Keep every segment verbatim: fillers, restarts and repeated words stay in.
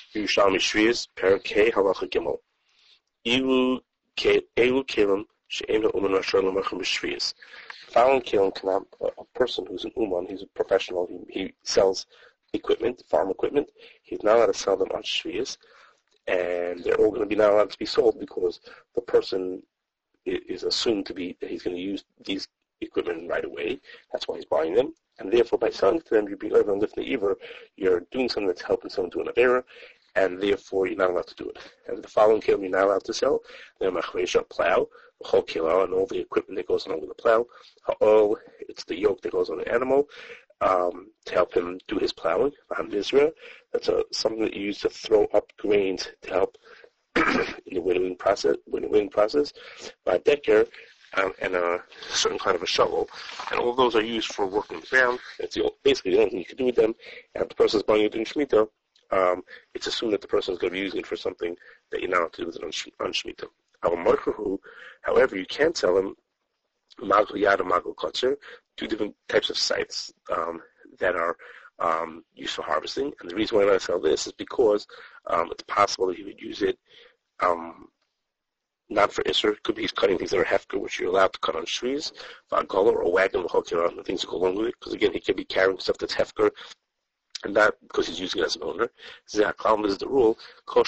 Yerushalmi Shvius, Parakeh, Halacha Gimel. Elu Kelim, She'em Ha'uman Rashon L'Machim Shvius. Following Kelim can have a person who's an Uman, he's a professional, he, he sells equipment, farm equipment. He's not allowed to sell them on Shvius, and they're all going to be not allowed to be sold because the person is assumed to be that he's going to use these equipment right away. That's why he's buying them. And therefore, by selling to them, you're being over and lifting either. You're doing something that's helping someone do an avera, and therefore you're not allowed to do it. And the following kelim you're not allowed to sell: the machresha, plow, the whole kilo, and all the equipment that goes along with the plow. Ha'ol, it's the yoke that goes on the animal um, to help him do his plowing. Israel, that's a, something that you use to throw up grains to help in the winnowing process. Winnowing process. By decker. Um, and a certain kind of a shovel, and all of those are used for working the ground. It's the, basically the only thing you can do with them. And if the person is buying it in Shemitah, um, it's assumed that the person is going to be using it for something that you're not allowed to do with it on, on Shemitah. However, you can sell them magul yad and magul kotzer, two different types of sites um, that are um, used for harvesting. And the reason why I sell this is because um, it's possible that you would use it um, not for Isser. It could be he's cutting things that are hefker, which you're allowed to cut on shvius, v'agola, or a wagon, the things that go along with it. Because again, he could be carrying stuff that's hefker, and not because he's using it as an owner. Zeh is the rule.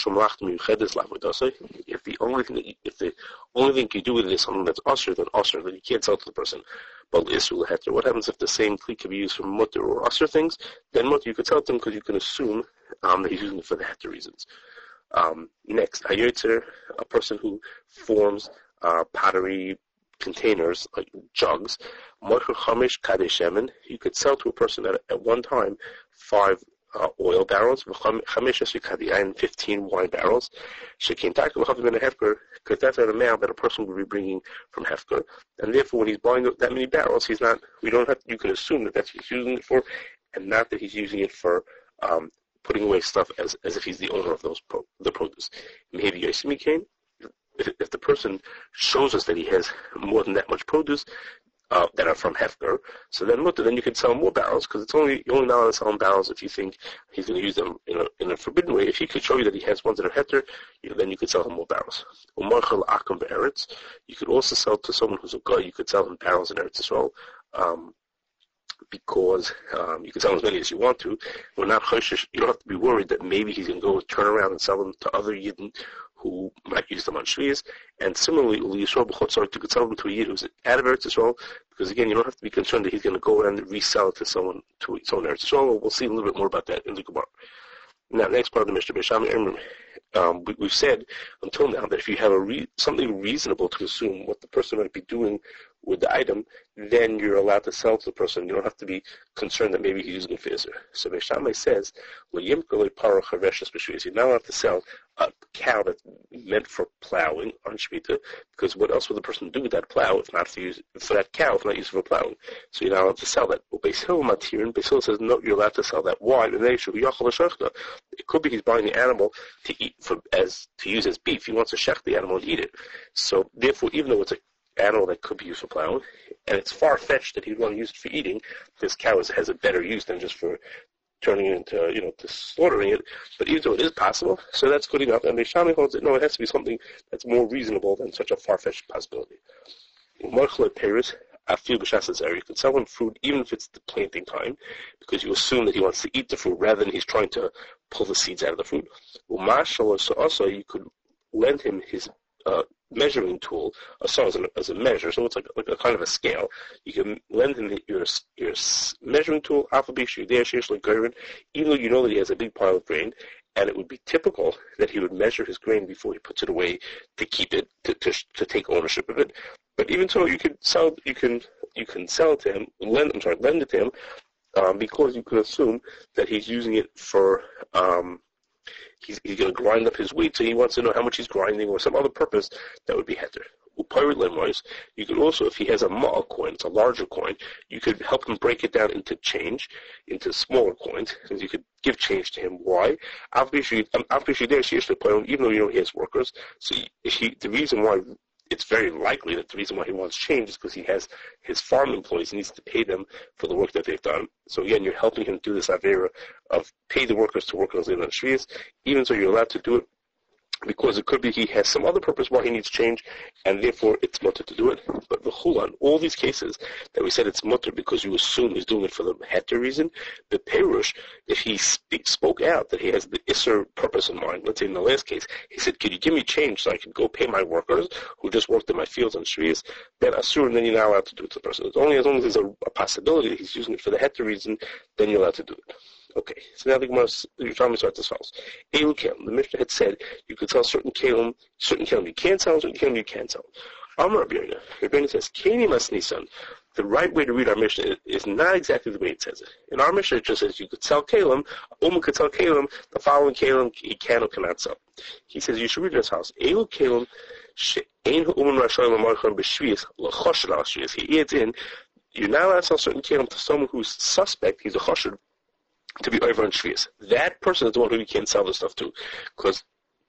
If the only thing that you, if the only thing you do with it is something that's usher, then usher, then you can't sell it to the person. But Isser leheter. What happens if the same kli can be used for mutter or usher things? Then mutter you could sell it to him because you can assume um, that he's using it for the heter reasons. Um, next, hayotzer, a person who forms uh, pottery containers, like jugs. Mocher chamish kadesh shemen. You could sell to a person at, at one time five uh, oil barrels, chamish esri kadiyayin, fifteen wine barrels. Shekintak l'chavim ben hefker, because that's an amount that a person would be bringing from hefker, and therefore when he's buying that many barrels, he's not. We don't have. You can assume that that's what he's using it for, and not that he's using it for. Um, putting away stuff as as if he's the owner of those pro, the produce. Maybe Yosemi came. If, if the person shows us that he has more than that much produce uh, that are from Hefker, so then look, then you can sell more barrels because it's only you're only not allowed to sell him barrels if you think he's going to use them in a in a forbidden way. If he could show you that he has ones that are Hefker, you know, then you could sell him more barrels. You could also sell to someone who's a guy. You could sell him barrels in Eretz Yisrael. Um, because um, you can sell as many as you want to. We're not choshesh. You don't have to be worried that maybe he's going to go turn around and sell them to other Yidden who might use them on Shvius. And similarly, you could sell them to a Yid who's out of Eretz Yisrael, because again, you don't have to be concerned that he's going to go around and resell it to someone to its own Eretz Yisrael. We'll see a little bit more about that in the Gemara. Now, next part of the Mishnah, B'Sham, um, we, we've said until now that if you have a re- something reasonable to assume what the person might be doing with the item, then you're allowed to sell to the person. You don't have to be concerned that maybe he's using it for Isser. So Beishamai says, you're not allowed to sell a cow that's meant for plowing on Shemitah, because what else would the person do with that plow if not for, use, for that cow, if not used for plowing? So you're not allowed to sell that. Well, Beis Hillel Matirin, Beis Hillel says, no, you're allowed to sell that. Why? It could be he's buying the animal to eat for, as to use as beef. He wants to shech the animal and eat it. So therefore, even though it's a animal that could be used for plowing, and it's far-fetched that he'd want to use it for eating, this cow is, has a better use than just for turning it into, you know, to slaughtering it, but even though it is possible, so that's good enough, and Beishami holds that, no, it has to be something that's more reasonable than such a far-fetched possibility. In Marchlet Paris, I feel B'Shas area, you can sell him fruit even if it's the planting time, because you assume that he wants to eat the fruit rather than he's trying to pull the seeds out of the fruit. Well, so also you could lend him his uh, measuring tool, so as a, as a measure, so it's like, like a kind of a scale. You can lend him your your measuring tool, even though you know that he has a big pile of grain, and it would be typical that he would measure his grain before he puts it away to keep it, to to, to take ownership of it. But even so, you can sell, you can you can sell it to him, lend, I'm sorry, lend it to him, um, because you could assume that he's using it for. Um, He's, he's going to grind up his wheat, so he wants to know how much he's grinding or some other purpose that would be heter. You could also, if he has a ma'al coin, it's a larger coin, you could help him break it down into change, into smaller coins, and you could give change to him. Why? Even though you know he has workers, so he, the reason why it's very likely that the reason why he wants change is because he has his farm employees. He needs to pay them for the work that they've done. So again, you're helping him do this avera of pay the workers to work on Zaylan and Shvius, even so you're allowed to do it because it could be he has some other purpose why he needs change, and therefore it's mutter to do it. But the chulan, all these cases that we said it's mutter because you assume he's doing it for the heter reason, the perush, if he speak, spoke out that he has the isser purpose in mind, let's say in the last case, he said, could you give me change so I can go pay my workers who just worked in my fields on Shvius, then asur, and then you're not allowed to do it to the person. It's only as long as there's a, a possibility that he's using it for the heter reason, then you're allowed to do it. Okay, so now the Gemara, you're trying to start this house. Elu kelim, the Mishnah had said you could sell certain kelim, certain kelim you can't sell, certain kelim you can't sell. Amar Rabbi Yoina, Rabbi Yoina says, Keni mas nisan. The right way to read our Mishnah is not exactly the way it says it. In our Mishnah, it just says you could sell kelim, a woman could sell kelim, the following kelim he can or cannot sell. He says you should read this house. Elu kelim, she'ein ha'uman rashayim amarchon b'shvius, l'choshed al shvius. He adds in, you're not allowed to sell certain kelim to someone who's suspect, he's a choshed, to be over on Shvius. That person is the one who you can't sell the stuff to, because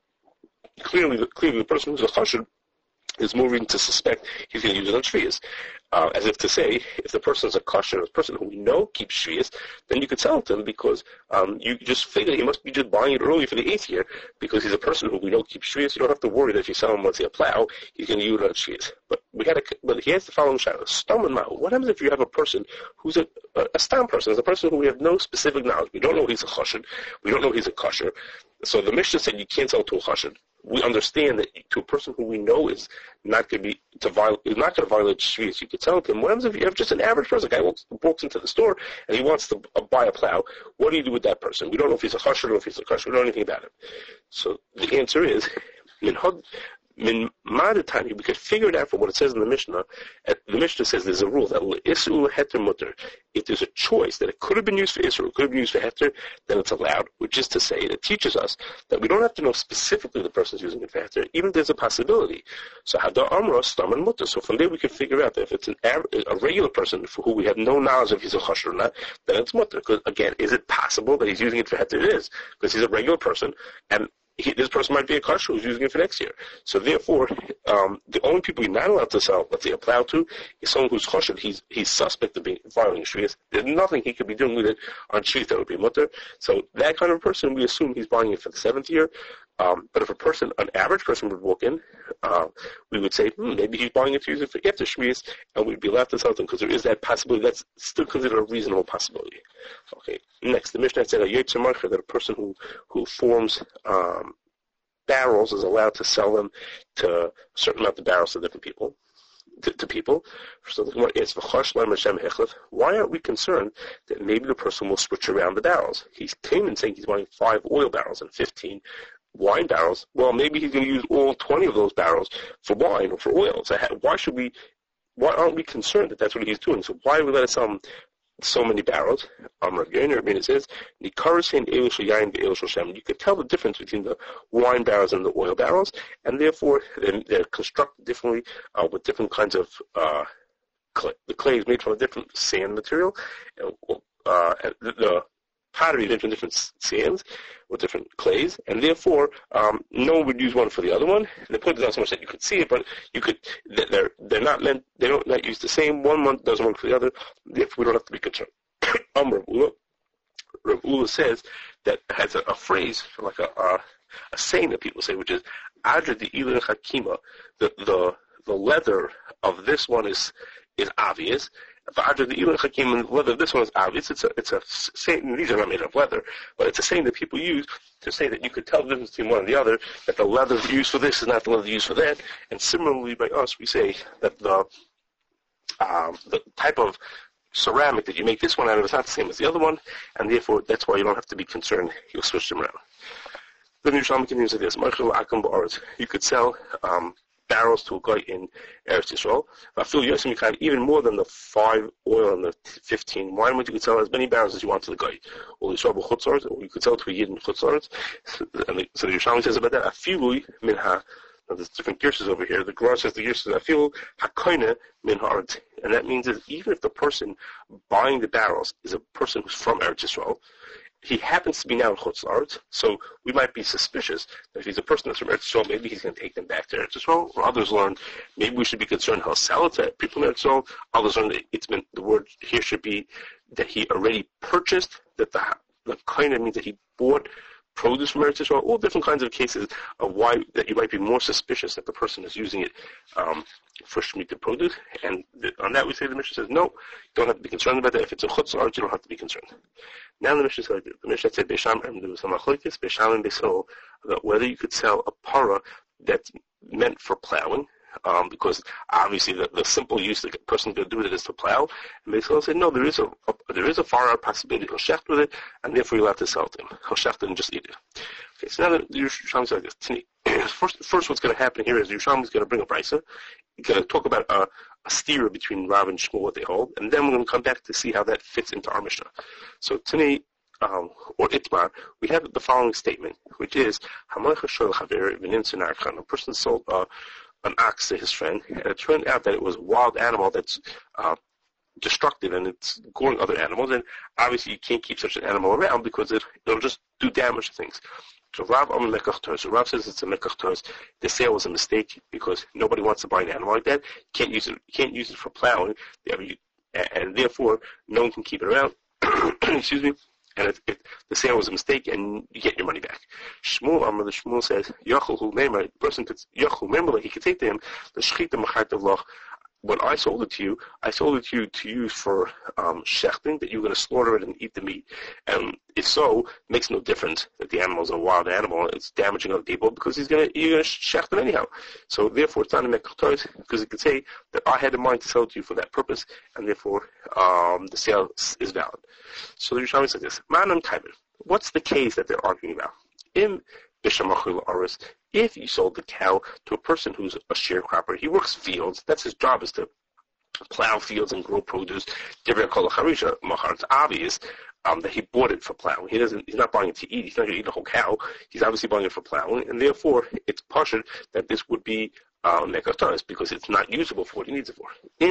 clearly, clearly the person who's a chashud is more reason to suspect he's going to use it on Shvius. Uh, as if to say, if the person is a kosher, a person who we know keeps Shvius, then you could sell it to him because um, you just figure he must be just buying it early for the eighth year because he's a person who we know keeps Shvius. You don't have to worry that if you sell him, let's say, a plow, he's going to use it on Shvius. But we had a, but he has the following shadow. Stam and Ma'u. What happens if you have a person who's a, a, a stam person, is a person who we have no specific knowledge. We don't know he's a chashud. We don't know he's a kosher. So the Mishnah said you can't sell to a chashud. We understand that to a person who we know is not going to be to violate, is not going to violate Shvius, you could sell it to him. What happens if you have just an average person? A guy walks, walks into the store and he wants to uh, buy a plow. What do you do with that person? We don't know if he's a chashud or if he's a kosher. We don't know anything about him. So the answer is min hod. Min Madatani, we could figure it out from what it says in the Mishnah. The Mishnah says there's a rule that Isru Heter Mutter. If there's a choice that it could have been used for Isru, it could have been used for Heter, then it's allowed. Which is to say, it teaches us that we don't have to know specifically the person's using it for Heter, even if there's a possibility. So Hadar Amra Stam and Mutter. So from there we can figure out that if it's an a regular person for who we have no knowledge if he's a chasher or not, then it's Mutter. Because again, is it possible that he's using it for Heter? It is, because he's a regular person, and He, this person might be a kosher who's using it for next year. So therefore, um, the only people you're not allowed to sell, let's say, a plow to, is someone who's kosher. He's he's suspect of being violating Shvius. There's nothing he could be doing with it on Shvius that would be mutter. So that kind of person, we assume he's buying it for the seventh year. Um, but if a person, an average person would walk in, uh, we would say, hmm, maybe he's buying it to use it for after Shvius, and we'd be allowed to sell them because there is that possibility. That's still considered a reasonable possibility. Okay. Next, the Mishnah said a yetzer marcher, that a person who who forms um, barrels is allowed to sell them to a certain amount of barrels to different people. To, to people. So the Gemara asks, why aren't we concerned that maybe the person will switch around the barrels? He came in saying he's buying five oil barrels and fifteen wine barrels. Well, maybe he's going to use all twenty of those barrels for wine or for oil. So why should we? Why aren't we concerned that that's what he's doing? So why do we let us sell him so many barrels? Um, Rav Yoina, Rabbi Yoina says, you could tell the difference between the wine barrels and the oil barrels, and therefore they're, they're constructed differently uh, with different kinds of uh, clay. The clay is made from a different sand material, uh, and the, the pottery is made from different sands with different clays, and therefore um, no one would use one for the other one. They put it not so much that you could see it, but you could. They're they're not meant. They don't not use the same. One one doesn't work for the other. Therefore, we don't have to be concerned. um, Rav Ula, Rav Ula says that has a, a phrase like a, a a saying that people say, which is "Adra de ilin hakima." The the the leather of this one is is obvious. Adra de ilin hakima. The leather of this one is obvious. It's a it's a saying. These are not made of leather, but it's a saying that people use to say that you could tell the difference between one and the other, that the leather used for this is not the leather used for that. And similarly, by us, we say that the um, the type of ceramic that you make this one out of is not the same as the other one, and therefore that's why you don't have to be concerned. You'll switch them around. Then Yerushalmi continues like this: you could sell um, barrels to a guy in Eretz Yisrael. I feel you can even more than the five oil and the fifteen wine. You could sell as many barrels as you want to the guy, or Yisrael b'chutzort, or you could sell to a yid in chutzort. And the, so the Yerushalmi says about that: Afilui minha. Now there's different gerses over here. The Gemara says the gerses Afil hakoine min ha'aretz, and that means that even if the person buying the barrels is a person who's from Eretz Yisrael, he happens to be now in Chutz La'aretz, so we might be suspicious that if he's a person that's from Eretz Yisrael, maybe he's going to take them back to Eretz Yisrael. Or others learn maybe we should be concerned he'll sell it to people in Eretz Yisrael. Others learn that it's meant, the word here should be that he already purchased, that the the kind of means that he bought produce from Eretz Yisrael. All different kinds of cases of why that you might be more suspicious that the person is using it um, for Shemitah produce. And the, on that we say the Mishnah says no, you don't have to be concerned about that. If it's a Chutz La'aretz, you don't have to be concerned. Now the Mishnah says, the Mishnah said, Beisham and there was some machlokes, Beisham and Beisol, about whether you could sell a para that's meant for plowing, um, because obviously the, the simple use the person could do with it is to plow. And Beisol said, no, there is a, a there is a far out possibility he'll shecht with it, and therefore you'll have to sell it to him. He'll shecht it and just eat it. Okay, so now the Yerushalmi says like this. First, first what's going to happen here is the Yerushalmi is going to bring a brisa. He's going to talk about a, a steer between Rav and Shmuel, what they hold, and then we're going to come back to see how that fits into our Mishnah. So today, um, or Itmar, we have the following statement, which is, a person sold uh, an ox to his friend, and it turned out that it was a wild animal that's uh, destructive and it's goring other animals, and obviously you can't keep such an animal around because it, it'll just do damage to things. So Rav Amar Mekach Toros. So Rav says it's a Mekach Toros. The sale was a mistake because nobody wants to buy an animal like that. You can't use it. You can't use it for plowing, and therefore no one can keep it around. Excuse me. And it, it, the sale was a mistake, and you get your money back. Shmuel Amar, the Shmuel says, Yachol Hu Meimar, the person could Yachol Meimar, he could take to him the Shechita Machart Loch. When I sold it to you, I sold it to you to use for um, shechting, that you're going to slaughter it and eat the meat. And if so, it makes no difference that the animal is a wild animal. It's damaging other people because he's going to you're going to shecht it anyhow. So therefore, it's not a mekach toros because it could say that I had in mind to sell it to you for that purpose, and therefore um, the sale is valid. So the Yerushalmi says this: Manam Taimen. What's the case that they're arguing about? In if you sold the cow to a person who's a sharecropper, he works fields, that's his job, is to plow fields and grow produce. It's obvious um, that he bought it for plowing. He doesn't. He's not buying it to eat. He's not going to eat the whole cow. He's obviously buying it for plowing, and therefore it's pashut that this would be um, mekach toros because it's not usable for what he needs it for.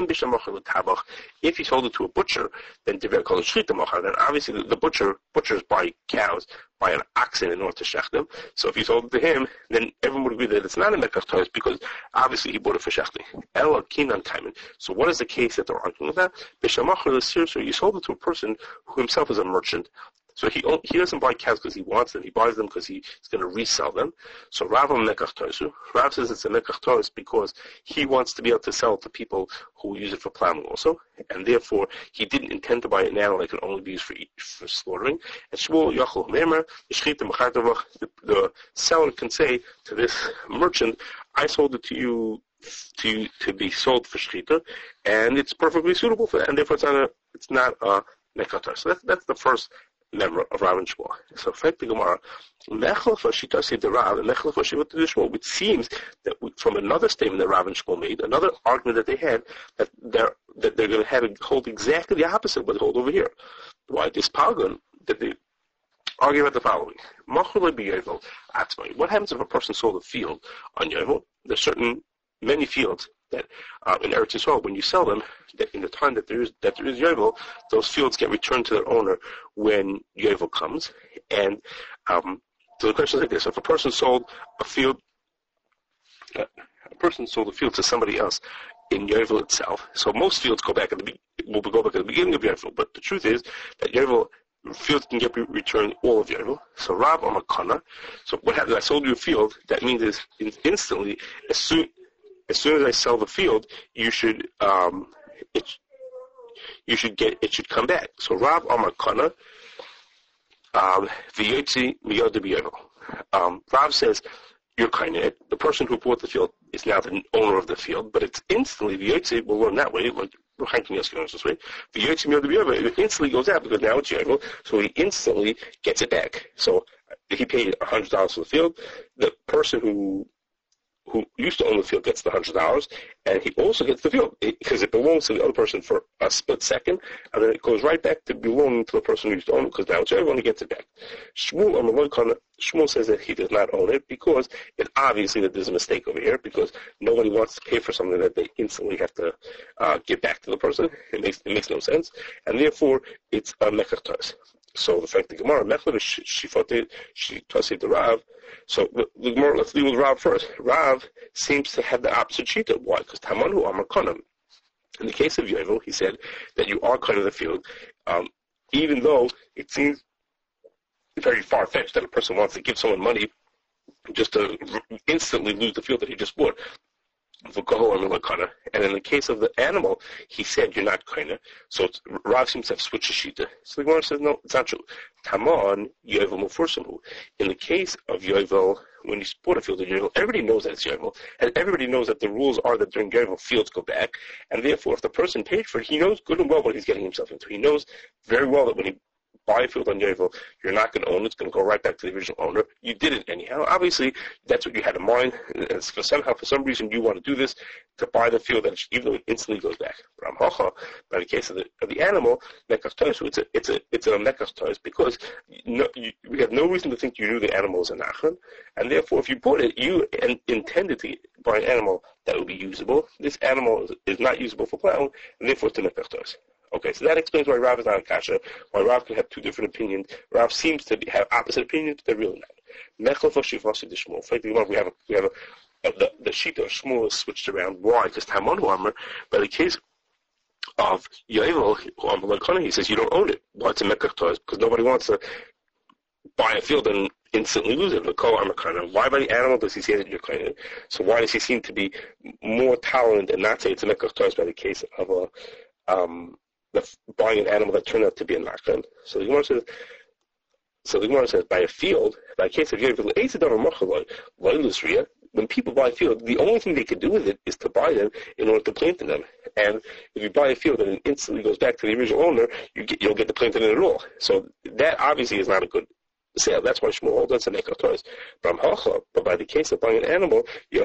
If he sold it to a butcher, then then obviously the, the butcher butchers buy cows, buy an oxen in order to shech them. So if he sold it to him, then everyone would agree that it's not a mekach toros because obviously he bought it for shechting. So what is the case that they're arguing about? So you sold it to a person who himself is a merchant. So he he doesn't buy cows because he wants them. He buys them because he's going to resell them. So Rav Mekach Toros. Rav says it's a Mekach Toros because he wants to be able to sell it to people who use it for plowing also, and therefore he didn't intend to buy it now. It can only be used for for slaughtering. And Shmuel Yachol Meimer, the the seller can say to this merchant, "I sold it to you to to be sold for shechita, and it's perfectly suitable for that, and therefore it's not a it's not a Mekach Toros." So that's that's the first member of Rav and Shmuel. So, fact the Gemara, which seems that we, from another statement that Rav and Shmuel made, another argument that they had, that they're that they're going to have hold exactly the opposite, but hold over here. Why this Palgan that they argue about the following: what happens if a person sold a field on Yovel? There's certain many fields that uh, in Eretz Yisrael, when you sell them, that in the time that there is that there is Yovel, those fields get returned to their owner when Yovel comes. And um, so the question is like this: if a person sold a field, uh, a person sold a field to somebody else in Yovel itself. So most fields go back at the be- will go back at the beginning of Yovel, but the truth is that Yovel fields can get returned all of Yovel. So Rav or Makana. So what happens? I sold you a field. That means is instantly as soon As soon as I sell the field, you should um, it you should get it should come back. So Rav Amar Kana v'yotzi miyod b'yovel. Rav says you're kind of the person who bought the field is now the owner of the field, but it's instantly v'yotzi. We'll learn that way. Like this way. V'yotzi miyod b'yovel. It instantly goes out because now it's yovel, so he instantly gets it back. So if he paid a hundred dollars for the field, the person who who used to own the field gets the hundred dollars, and he also gets the field because it belongs to the other person for a split second, and then it goes right back to belonging to the person who used to own it because now it's everyone who gets it back. Shmuel, Shmuel says that he does not own it because it obviously that there's a mistake over here because nobody wants to pay for something that they instantly have to uh, give back to the person. It makes it makes no sense, and therefore it's a mekach toros. So the fact the Gemara Mechler Shifote she Tasi the Rav. So the, the Gemara, let's deal with Rav first. Rav seems to have the opposite shita. Why? Because Tamanu Amar Konam. In the case of Yovel, he said that you are kind of the field, um, even though it seems very far-fetched that a person wants to give someone money just to instantly lose the field that he just bought. And in the case of the animal, he said you're not kind of. So it's, Rav seems to have switched the shita. So the Gemara says no, it's not true. Tamon Yovel Mufursamu. In the case of Yovel, when you bought a field in Yovel, everybody knows that it's Yovel, and everybody knows that the rules are that during Yovel fields go back, and therefore if the person paid for it, he knows good and well what he's getting himself into. He knows very well that when he buy a field on Yovel, you're not going to own it. It's going to go right back to the original owner. You did it anyhow. Obviously, that's what you had in mind. And for somehow, for some reason, you want to do this to buy the field, that even though it instantly goes back. But in the case of the, of the animal, mekach tois, it's a it's a it's a mekach tois because no, you, we have no reason to think you knew the animal was a nachon, and therefore, if you bought it, you in, intended to buy an animal that would be usable. This animal is, is not usable for plowing, and therefore, it's a mekach tois. Okay, so that explains why Rav is not a kasha, why Rav can have two different opinions. Rav seems to be, have opposite opinions, but they're really not. Mechel for Shifasi de Shmuel. Frankly, we have a, we have a, a the, the Shita of Shmuel is switched around. Why? Because Tamon Armor, by the case of Yovel, he says you don't own it. Why it's a Mekach Toys? Because nobody wants to buy a field and instantly lose it. Why by the animal does he say that you're kind of? So why does he seem to be more tolerant and not say it's a Mekach Toys by the case of a um, the, buying an animal that turned out to be a nachon? So the Gemara says, so the Gemara says, by a field, by a case of Yovel, when people buy a field, the only thing they can do with it is to buy them in order to plant in them. And if you buy a field and it instantly goes back to the original owner, you get, you'll get to plant in it at all. So that obviously is not a good sale. That's why Shmuel holds that's a mekach toys. But by the case of buying an animal, there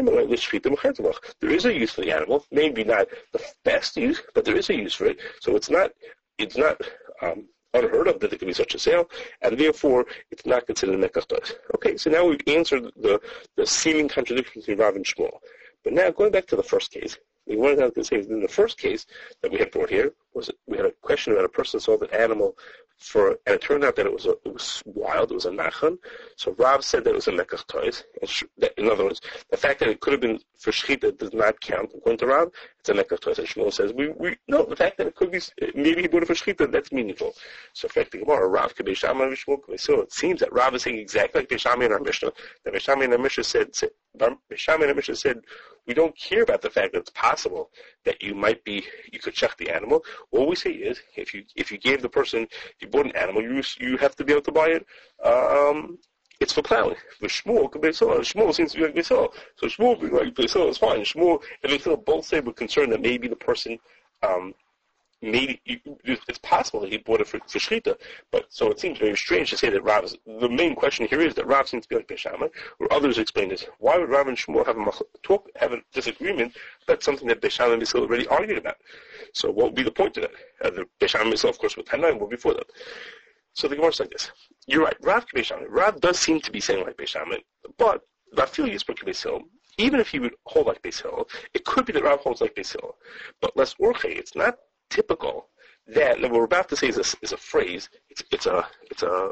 is a use for the animal. Maybe not the best use, but there is a use for it. So it's not, it's not um, unheard of that there could be such a sale, and therefore it's not considered a mekach toys. Okay, so now we've answered the, the seeming contradiction between Rav and Shmuel. But now going back to the first case, we wanted to say in the first case that we had brought here was we had a question about a person sold an animal for, and it turned out that it was a, it was wild, it was a nachon. So Rav said that it was a mekach toys. In other words, the fact that it could have been for shechita does not count. According to Rav, it's a mekach toys. And Shmuel says we we no, the fact that it could be maybe he bought it for shechita, that's meaningful. So in fact, the Gemara Rav kabei shama v'Shmuel kabei. So it seems that Rav is saying exactly like Beishami in our Mishnah. That Beishami in our Mishnah said, said Beishami in our Mishnah said we don't care about the fact that it's possible that you might be you could check the animal. All we say is if you if you gave the person if you bought an animal, you you have to be able to buy it. Um, it's for plowing. But Shmuel could be so. Shmuel seems to be like Beisol. So Shmuel being like Beisol is fine. Shmuel and Beisol both say we're concerned that maybe the person um, maybe you, it's possible that he bought it for, for shechita. But so it seems very strange to say that Rav is, the main question here is that Rav seems to be like Beishama, or others explain this. Why would Rav and Shmuel have a talk have a disagreement about something that Beishama and Beisol already argued about? So what would be the point of that? Uh, the Beishama and Beisol, of course, with Tanaim were before that. So the Gemara is like this. You're right. Rav Beishama. Rav does seem to be saying like Beishama, but Rafil Yisbuk Beisil. Even if he would hold like Beisil, it could be that Rav holds like Beisil. But less Orche, it's not typical that, and what we're about to say is a, is a phrase. It's, it's a it's a,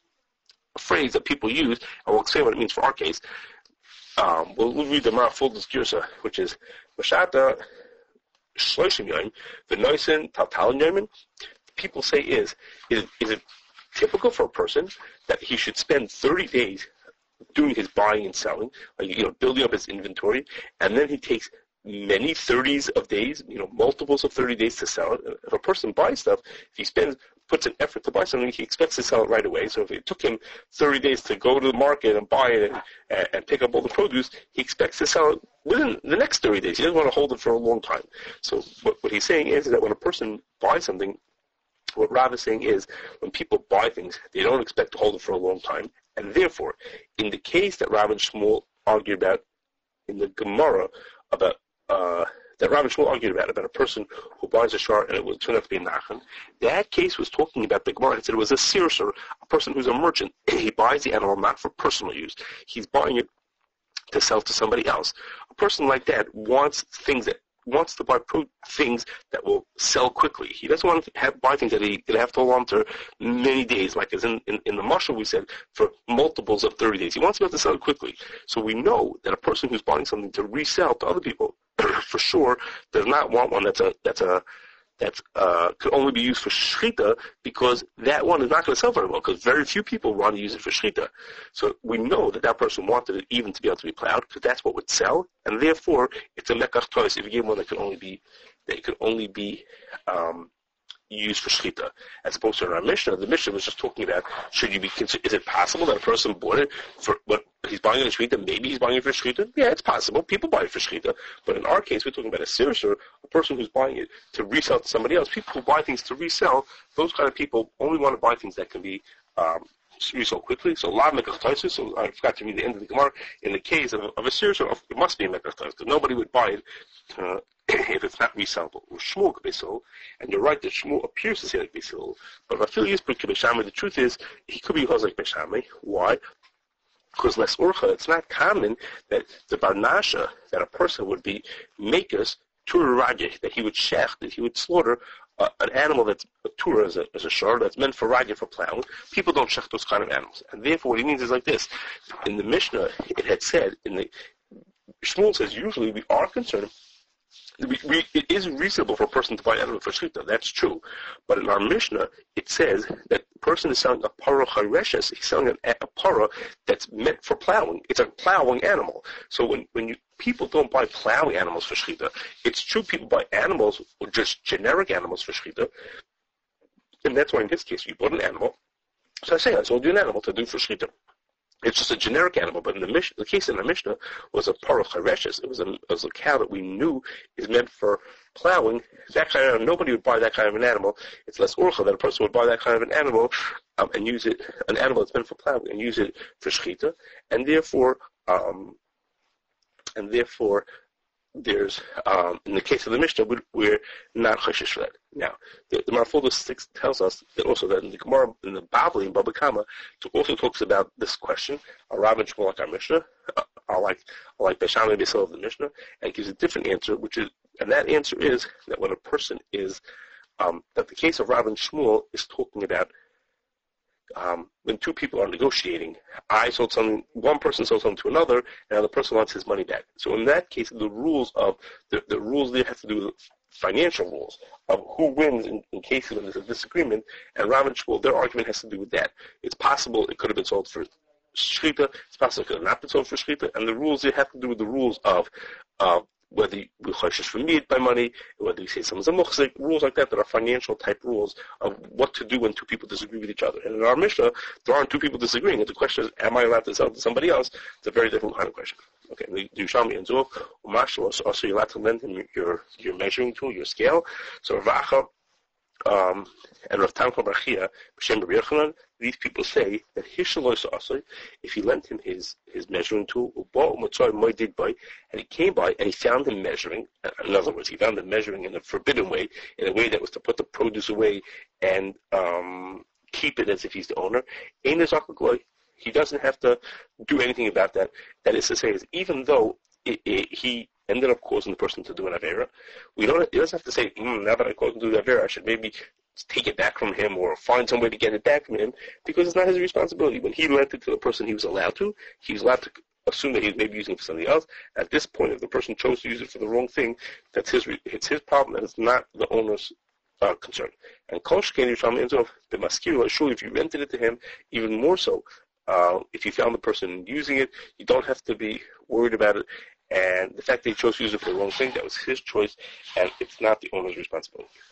a phrase that people use, and we'll explain what it means for our case. Um, we'll, we'll read the Marafuldas Girsa, which is Mashata Shloshim Yom, the Noisen Taltal Yomin. People say is, is is it typical for a person that he should spend thirty days doing his buying and selling, like, you know, building up his inventory, and then he takes many thirties of days, you know, multiples of thirty days to sell it. If a person buys stuff, if he spends, puts an effort to buy something, he expects to sell it right away. So if it took him thirty days to go to the market and buy it and, and pick up all the produce, he expects to sell it within the next thirty days. He doesn't want to hold it for a long time. So what, what he's saying is that when a person buys something, what Rav is saying is when people buy things, they don't expect to hold it for a long time. And therefore, in the case that Rav and Shmuel argued about in the Gemara, about uh, that Rav and Shmuel argued about, about a person who buys a shar and it will turn out to be a nachon, that case was talking about the Gemara. It said it was a sirser, a person who's a merchant. He buys the animal not for personal use. He's buying it to sell to somebody else. A person like that wants things that wants to buy pro- things that will sell quickly. He doesn't want to have, buy things that he that have to hold on to many days, like as in, in, in the marshal we said, for multiples of thirty days. He wants to be able to sell it quickly. So we know that a person who's buying something to resell to other people, for sure, does not want one that's a that's a that uh, could only be used for shechita, because that one is not going to sell very well, because very few people want to use it for shechita. So we know that that person wanted it even to be able to be plowed, because that's what would sell, and therefore it's a mekach tois if you give one that could only be that it could only be um, used for shechita, as opposed to in our Mishnah. The Mishnah was just talking about, should you be consider, is it possible that a person bought it for what he's buying it for shechita? Maybe he's buying it for shechita. Yeah, it's possible. People buy it for shechita. But in our case, we're talking about a sirser, a person who's buying it to resell to somebody else. People who buy things to resell, those kind of people only want to buy things that can be um, resell quickly. So lav mekach taisus. So I forgot to read the end of the Gemara. In the case of, of a sirser, it must be a mekach taisus, because nobody would buy it Uh, if it's not resellable. Shmuel could be sold, and you're right that Shmuel appears to say like Beisil, but if I feel used to Beshami, the truth is he could be used like Beshami. Why? Because less urcha, it's not common that the barnasha, that a person would be makers to a rajah, that he would shech, that he would slaughter uh, an animal that's a tura as a, as a shor, that's meant for rajah, for plowing. People don't shech those kind of animals. And therefore what he means is like this. In the Mishnah, it had said, in the Shmuel says usually we are concerned We, we, it is reasonable for a person to buy an animal for shechita. That's true. But in our Mishnah, it says that the person is selling a para chareshes. He's selling an, a para that's meant for plowing. It's a plowing animal. So when, when you, people don't buy plowing animals for shechita, it's true people buy animals, or just generic animals for shechita. And that's why in his case, you bought an animal. So I say, I sold you an animal to do for shechita. It's just a generic animal, but in the, Mishnah, the case in the Mishnah was a par of chareshes. It was a, it was a cow that we knew is meant for plowing. That kind of, nobody would buy that kind of an animal. It's less orcha that a person would buy that kind of an animal um, and use it, an animal that's meant for plowing, and use it for shechita. And therefore, um, and therefore, there's, um, in the case of the Mishnah, we're not chashish for that. Now, the, the Marfolda six tells us that also that in the Gemara, in the Babli, in Baba Kama, it also talks about this question. A Rav and Shmuel like our Mishnah, uh, are like, are like Beshami Beisil of the Mishnah, and gives a different answer, which is, and that answer is that when a person is, um, that the case of Rav and Shmuel is talking about Um, when two people are negotiating, I sold something, one person sold something to another, and the other person wants his money back. So in that case, the rules of, the, the rules there have to do with financial rules of who wins in, in cases when there's a disagreement, and Rav and Shmuel, their argument has to do with that. It's possible it could have been sold for shechita, it's possible it could have not been sold for shechita, and the rules there have to do with the rules of, uh, whether we choshesh for meat by money, whether we say someone's a muchzik, rules like that that are financial type rules of what to do when two people disagree with each other. And in our Mishnah, there aren't two people disagreeing. And the question is, am I allowed to sell to somebody else? It's a very different kind of question. Okay, you show me in Zul, also you're allowed to lend him your, your measuring tool, your scale. So Ravacha, um, and Rav Tanchon Bar Chia, B'Shem Rabbi Yochanan, these people say that if he lent him his, his measuring tool, and he came by and he found him measuring, in other words, he found him measuring in a forbidden way, in a way that was to put the produce away and um, keep it as if he's the owner, he doesn't have to do anything about that. That is to say, is even though it, it, he ended up causing the person to do an avera, we don't. It doesn't have to say, mm, now that I caused him to do the avera, I should maybe take it back from him or find some way to get it back from him, because it's not his responsibility. When he lent it to the person he was allowed to, he was allowed to assume that he was maybe using it for something else. At this point, if the person chose to use it for the wrong thing, that's his. It's his problem, and it's not the owner's uh, concern. And Kol Shkeni Yisham Enzov the Maskir, surely if you rented it to him, even more so. Uh, if you found the person using it, you don't have to be worried about it. And the fact that he chose to use it for the wrong thing, that was his choice, and it's not the owner's responsibility.